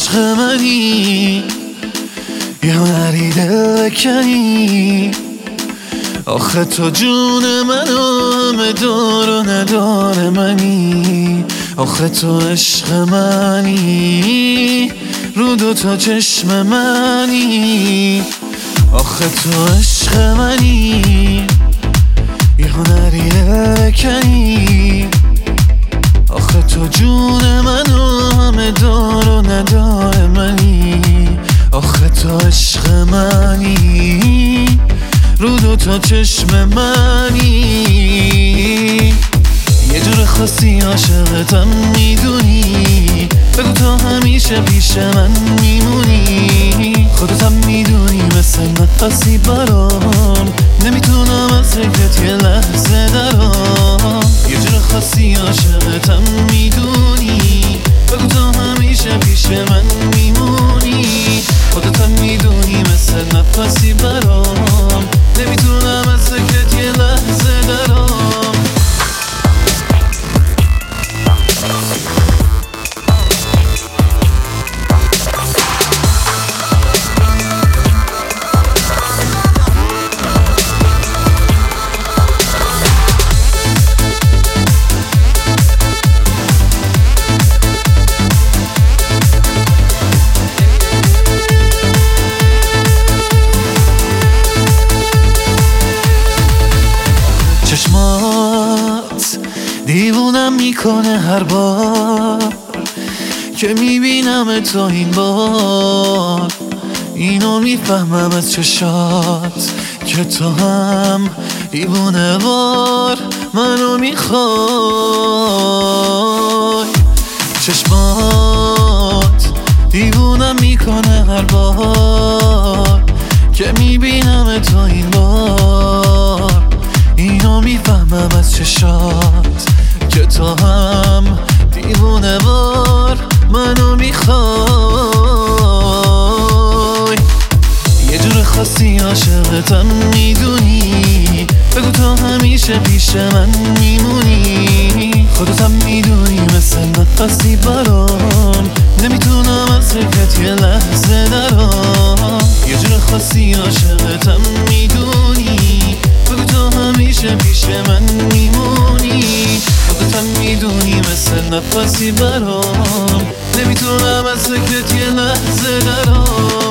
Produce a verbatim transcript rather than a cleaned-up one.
عشق منی، یه هنری دل بکنی. آخه تو جون منو همه دار و ندار منی. آخه تو عشق منی، رو دو تا چشم منی. آخه تو عشق منی، یه هنری دل بکنی. آخه تو جون منو همه دار و ندار منی. آخه تو عشق منی، رو دو تا چشم منی. یه جور خاصی عاشقتم میدونی، بگو تا همیشه پیش من میمونی. خودتم میدونی مثل نفسی برام، نمیتونم از ذکرت یه لحظه درام. یه جور خاصی عاشقتم میدونی، بگو تا همیشه پیش من میمونی. خودتم میدونی مثل نفسی برام، نمیتونم از ذکرت یه لحظه درام. چشمات دیوونم میکنه هر بار که میبینم تو این بار. اینو میفهمم از چشات که تو هم دیوونه وار منو میخوای. چشمات دیوونم میکنه هر بار که میبینم تو این بار. اینو میفهمم از چشات که تو هم دیوونه وار منو میخوای. یه جور خاصی عاشقتم میدونی، بگو تا همیشه پیش من میمونی. خودتم میدونی مثل نفسی برام، نمیتونم از ذکرت یه لحظه درام. یه جور خاصی عاشقتم میدونی، بگو تا همیشه پیش من میمونی. خودتم میدونی مثل نفسی برام، نمیتونم از ذکرت یه لحظه درام.